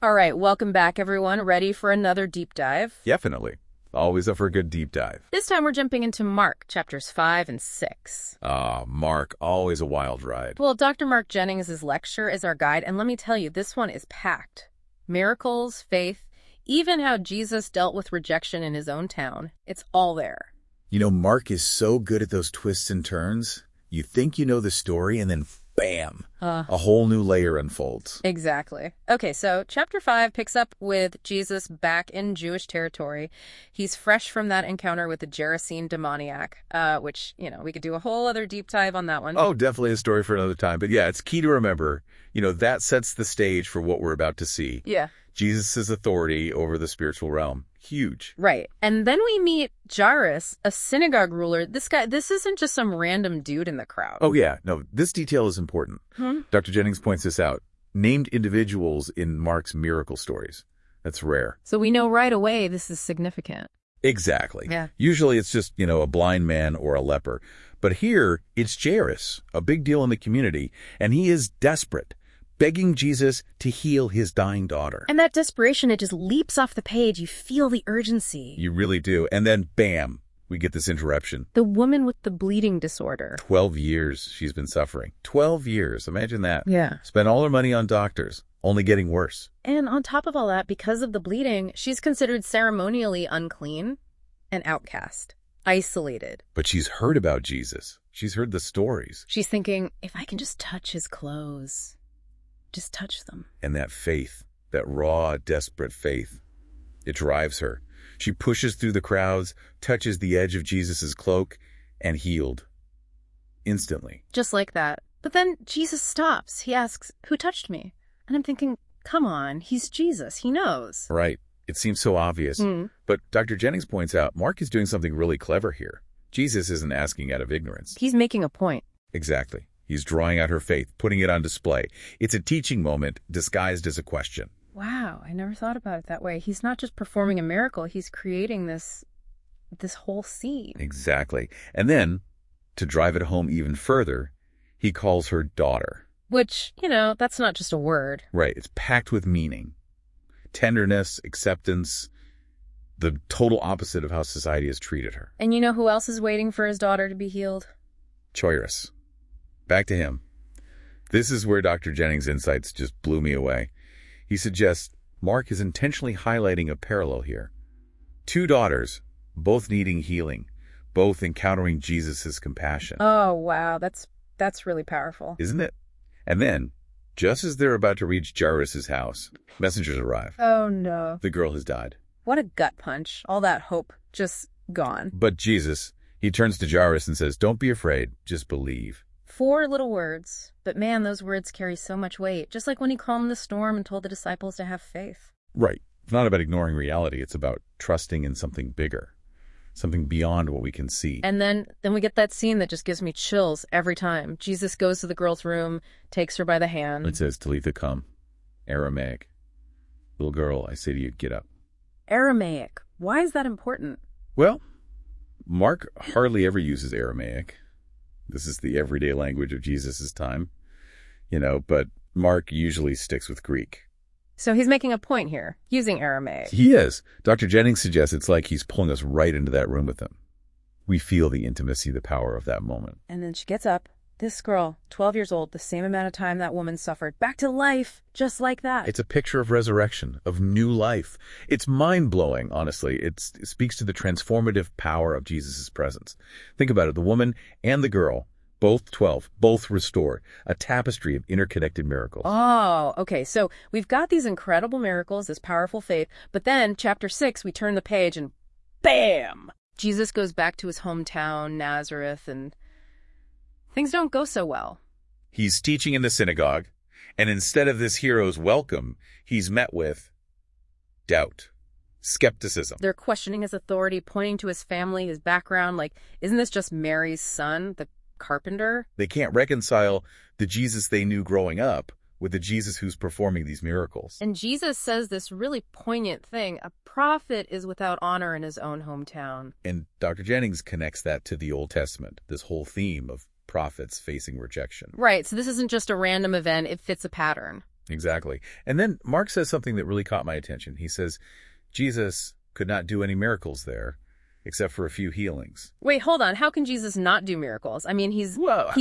All right, welcome back, everyone. Ready for another deep dive? Definitely. Always up for a good deep dive. This time we're jumping into Mark, chapters 5 and 6. Mark, always a wild ride. Well, Dr. Mark Jennings' lecture is our guide, and let me tell you, this one is packed. Miracles, faith, even how Jesus dealt with rejection in his own town. It's all there. You know, Mark is so good at those twists and turns. You think you know the story, and then bam, a whole new layer unfolds. Exactly. Okay, so chapter 5 picks up with Jesus back in Jewish territory. He's fresh from that encounter with the Gerasene demoniac, which, we could do a whole other deep dive on that one. Oh, definitely a story for another time. But yeah, it's key to remember, that sets the stage for what we're about to see. Yeah. Jesus' authority over the spiritual realm. Huge. Right. And then we meet Jairus, a synagogue ruler. This isn't just some random dude in the crowd. Oh, yeah. No, this detail is important. Dr. Jennings points this out. Named individuals in Mark's miracle stories. That's rare. So we know right away this is significant. Exactly. Yeah. Usually it's just, a blind man or a leper. But here, it's Jairus, a big deal in the community, and he is desperate, begging Jesus to heal his dying daughter. And that desperation, it just leaps off the page. You feel the urgency. You really do. And then, bam, we get this interruption. The woman with the bleeding disorder. 12 years she's been suffering. 12 years. Imagine that. Yeah. Spent all her money on doctors, only getting worse. And on top of all that, because of the bleeding, she's considered ceremonially unclean and outcast, isolated. But she's heard about Jesus. She's heard the stories. She's thinking, if I can just touch his clothes, just touch them. And that faith, that raw, desperate faith, it drives her. She pushes through the crowds, touches the edge of Jesus' cloak, and healed. Instantly. Just like that. But then Jesus stops. He asks, who touched me? And I'm thinking, come on, he's Jesus. He knows. Right. It seems so obvious. But Dr. Jennings points out Mark is doing something really clever here. Jesus isn't asking out of ignorance. He's making a point. Exactly. He's drawing out her faith, putting it on display. It's a teaching moment disguised as a question. Wow, I never thought about it that way. He's not just performing a miracle, he's creating this whole scene. Exactly. And then, to drive it home even further, he calls her daughter. Which, that's not just a word. Right. It's packed with meaning. Tenderness, acceptance, the total opposite of how society has treated her. And you know who else is waiting for his daughter to be healed? Jairus. Back to him. This is where Dr. Jennings' insights just blew me away. He suggests Mark is intentionally highlighting a parallel here. Two daughters, both needing healing, both encountering Jesus' compassion. Oh, wow. That's really powerful. Isn't it? And then, just as they're about to reach Jairus' house, messengers arrive. Oh, no. The girl has died. What a gut punch. All that hope just gone. But Jesus, he turns to Jairus and says, don't be afraid, just believe. 4 little words, but man, those words carry so much weight, just like when he calmed the storm and told the disciples to have faith. Right. It's not about ignoring reality. It's about trusting in something bigger, something beyond what we can see. And then we get that scene that just gives me chills every time. Jesus goes to the girl's room, takes her by the hand. It says, Talitha cum, Aramaic. Little girl, I say to you, get up. Aramaic. Why is that important? Well, Mark hardly ever uses Aramaic. This is the everyday language of Jesus' time, but Mark usually sticks with Greek. So he's making a point here, using Aramaic. He is. Dr. Jennings suggests it's like he's pulling us right into that room with him. We feel the intimacy, the power of that moment. And then she gets up. This girl, 12 years old, the same amount of time that woman suffered, back to life, just like that. It's a picture of resurrection, of new life. It's mind-blowing, honestly. It speaks to the transformative power of Jesus' presence. Think about it. The woman and the girl, both 12, both restored. A tapestry of interconnected miracles. Oh, okay. So we've got these incredible miracles, this powerful faith, but then chapter 6, we turn the page and bam! Jesus goes back to his hometown, Nazareth, and things don't go so well. He's teaching in the synagogue, and instead of this hero's welcome, he's met with doubt, skepticism. They're questioning his authority, pointing to his family, his background, like, isn't this just Mary's son, the carpenter? They can't reconcile the Jesus they knew growing up with the Jesus who's performing these miracles. And Jesus says this really poignant thing, a prophet is without honor in his own hometown. And Dr. Jennings connects that to the Old Testament, this whole theme of prophets facing rejection. Right, so this isn't just a random event, it fits a pattern. Exactly. And then Mark says something that really caught my attention. He says, Jesus could not do any miracles there except for a few healings. Wait, hold on. How can Jesus not do miracles? I mean, he's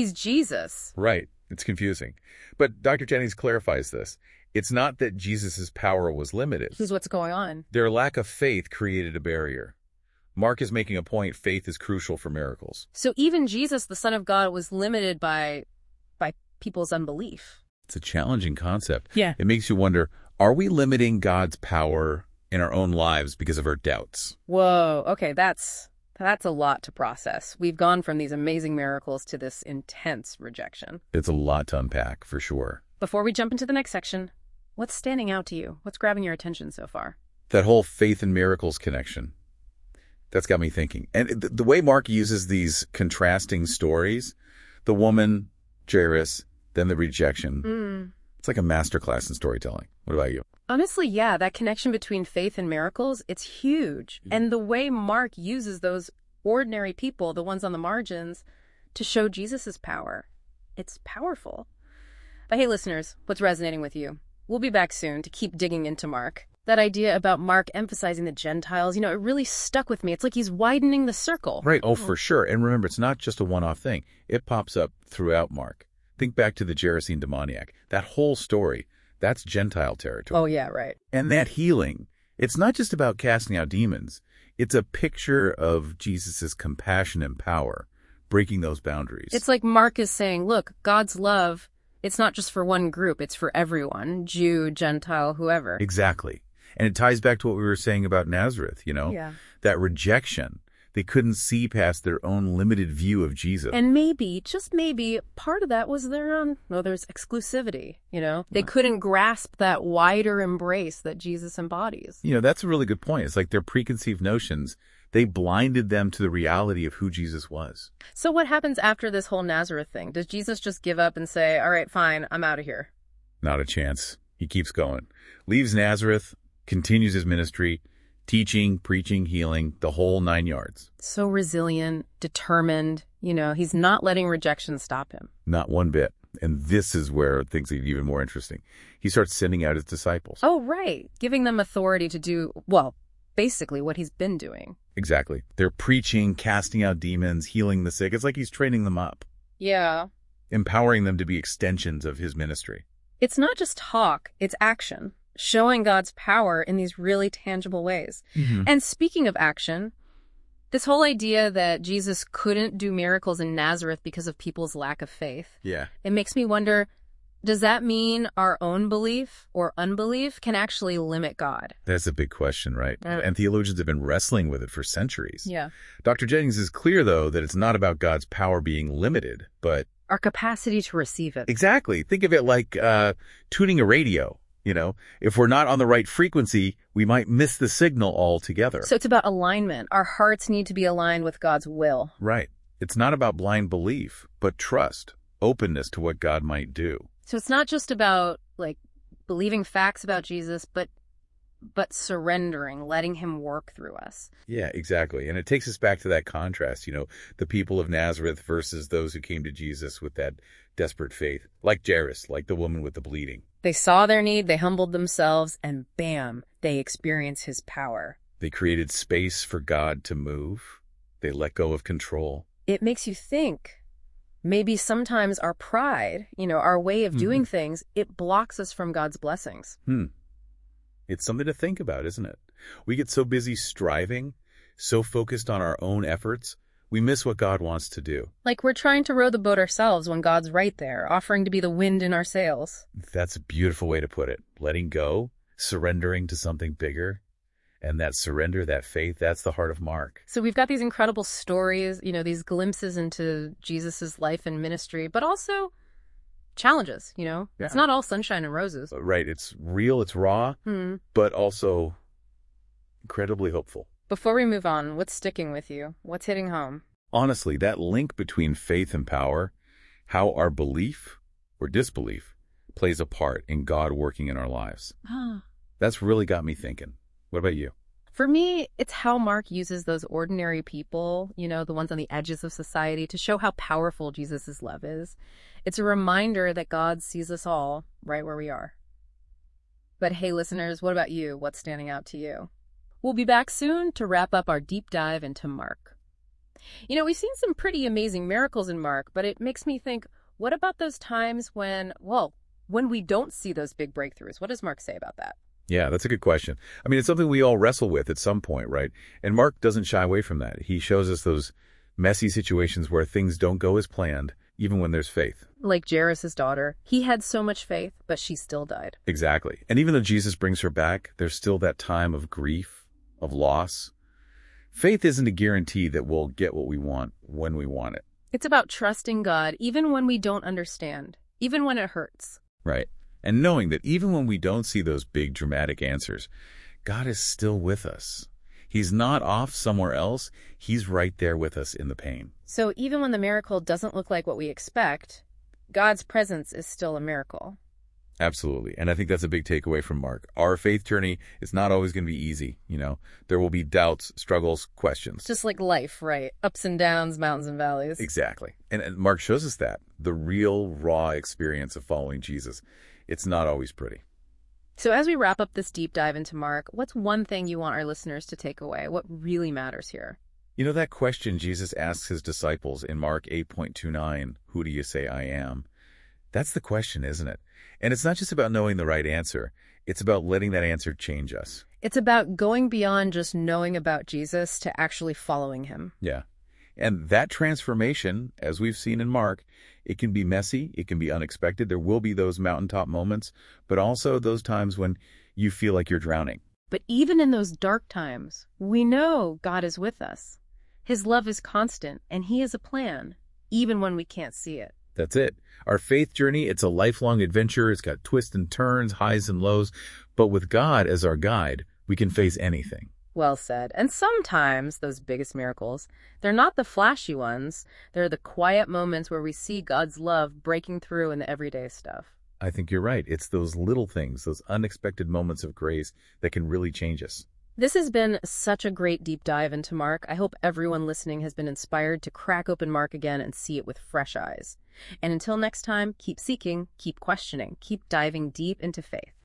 Jesus. Right. It's confusing. But Dr. Jennings clarifies this. It's not that Jesus' power was limited. Here's what's going on. Their lack of faith created a barrier. Mark is making a point faith is crucial for miracles. So even Jesus, the Son of God, was limited by people's unbelief. It's a challenging concept. Yeah. It makes you wonder, are we limiting God's power in our own lives because of our doubts? Whoa. Okay, that's a lot to process. We've gone from these amazing miracles to this intense rejection. It's a lot to unpack, for sure. Before we jump into the next section, what's standing out to you? What's grabbing your attention so far? That whole faith and miracles connection, that's got me thinking. And the way Mark uses these contrasting stories, the woman, Jairus, then the rejection, it's like a masterclass in storytelling. What about you? Honestly, yeah, that connection between faith and miracles, it's huge. And the way Mark uses those ordinary people, the ones on the margins, to show Jesus' power, it's powerful. But hey, listeners, what's resonating with you? We'll be back soon to keep digging into Mark. That idea about Mark emphasizing the Gentiles, it really stuck with me. It's like he's widening the circle. Right. Oh, for sure. And remember, it's not just a one-off thing. It pops up throughout Mark. Think back to the Gerasene demoniac. That whole story, that's Gentile territory. Oh, yeah, right. And that healing, it's not just about casting out demons. It's a picture of Jesus' compassion and power, breaking those boundaries. It's like Mark is saying, look, God's love, it's not just for one group, it's for everyone, Jew, Gentile, whoever. Exactly. And it ties back to what we were saying about Nazareth, Yeah. That rejection. They couldn't see past their own limited view of Jesus. And maybe, just maybe, part of that was there's exclusivity, They couldn't grasp that wider embrace that Jesus embodies. That's a really good point. It's like their preconceived notions, they blinded them to the reality of who Jesus was. So what happens after this whole Nazareth thing? Does Jesus just give up and say, all right, fine, I'm out of here? Not a chance. He keeps going. Leaves Nazareth, continues his ministry, teaching, preaching, healing, the whole 9 yards. So resilient, determined, he's not letting rejection stop him. Not one bit. And this is where things get even more interesting. He starts sending out his disciples. Oh, right. Giving them authority to do, basically what he's been doing. Exactly. They're preaching, casting out demons, healing the sick. It's like he's training them up. Yeah. Empowering them to be extensions of his ministry. It's not just talk, it's action. Showing God's power in these really tangible ways. Mm-hmm. And speaking of action, this whole idea that Jesus couldn't do miracles in Nazareth because of people's lack of faith. Yeah. It makes me wonder, does that mean our own belief or unbelief can actually limit God? That's a big question, right? And theologians have been wrestling with it for centuries. Yeah. Dr. Jennings is clear, though, that it's not about God's power being limited, but our capacity to receive it. Exactly. Think of it like tuning a radio. If we're not on the right frequency, we might miss the signal altogether. So it's about alignment. Our hearts need to be aligned with God's will. Right. It's not about blind belief, but trust, openness to what God might do. So it's not just about believing facts about Jesus, but surrendering, letting him work through us. Yeah, exactly. And it takes us back to that contrast, the people of Nazareth versus those who came to Jesus with that desperate faith, like Jairus, like the woman with the bleeding. They saw their need, they humbled themselves, and bam, they experience his power. They created space for God to move. They let go of control. It makes you think. Maybe sometimes our pride, our way of doing things, it blocks us from God's blessings. It's something to think about, isn't it? We get so busy striving, so focused on our own efforts, we miss what God wants to do. Like we're trying to row the boat ourselves when God's right there, offering to be the wind in our sails. That's a beautiful way to put it. Letting go, surrendering to something bigger. And that surrender, that faith, that's the heart of Mark. So we've got these incredible stories, these glimpses into Jesus's life and ministry, but also challenges, Yeah. It's not all sunshine and roses. Right. It's real, it's raw, but also incredibly hopeful. Before we move on, what's sticking with you? What's hitting home? Honestly, that link between faith and power, how our belief or disbelief plays a part in God working in our lives. That's really got me thinking. What about you? For me, it's how Mark uses those ordinary people, the ones on the edges of society, to show how powerful Jesus' love is. It's a reminder that God sees us all right where we are. But hey, listeners, what about you? What's standing out to you? We'll be back soon to wrap up our deep dive into Mark. You know, we've seen some pretty amazing miracles in Mark, but it makes me think, what about those times when we don't see those big breakthroughs? What does Mark say about that? Yeah, that's a good question. I mean, it's something we all wrestle with at some point, right? And Mark doesn't shy away from that. He shows us those messy situations where things don't go as planned, even when there's faith. Like Jairus' daughter. He had so much faith, but she still died. Exactly. And even though Jesus brings her back, there's still that time of grief, of loss. Faith isn't a guarantee that we'll get what we want when we want it. It's about trusting God even when we don't understand, even when it hurts. Right. And knowing that even when we don't see those big dramatic answers, God is still with us. He's not off somewhere else. He's right there with us in the pain. So even when the miracle doesn't look like what we expect, God's presence is still a miracle. Absolutely. And I think that's a big takeaway from Mark. Our faith journey is not always going to be easy. There will be doubts, struggles, questions. Just like life, right? Ups and downs, mountains and valleys. Exactly. And Mark shows us that. The real, raw experience of following Jesus. It's not always pretty. So as we wrap up this deep dive into Mark, what's one thing you want our listeners to take away? What really matters here? That question Jesus asks his disciples in Mark 8:29, who do you say I am? That's the question, isn't it? And it's not just about knowing the right answer. It's about letting that answer change us. It's about going beyond just knowing about Jesus to actually following him. Yeah. And that transformation, as we've seen in Mark, it can be messy, it can be unexpected. There will be those mountaintop moments, but also those times when you feel like you're drowning. But even in those dark times, we know God is with us. His love is constant, and he has a plan, even when we can't see it. That's it. Our faith journey, it's a lifelong adventure. It's got twists and turns, highs and lows. But with God as our guide, we can face anything. Well said. And sometimes those biggest miracles, they're not the flashy ones. They're the quiet moments where we see God's love breaking through in the everyday stuff. I think you're right. It's those little things, those unexpected moments of grace that can really change us. This has been such a great deep dive into Mark. I hope everyone listening has been inspired to crack open Mark again and see it with fresh eyes. And until next time, keep seeking, keep questioning, keep diving deep into faith.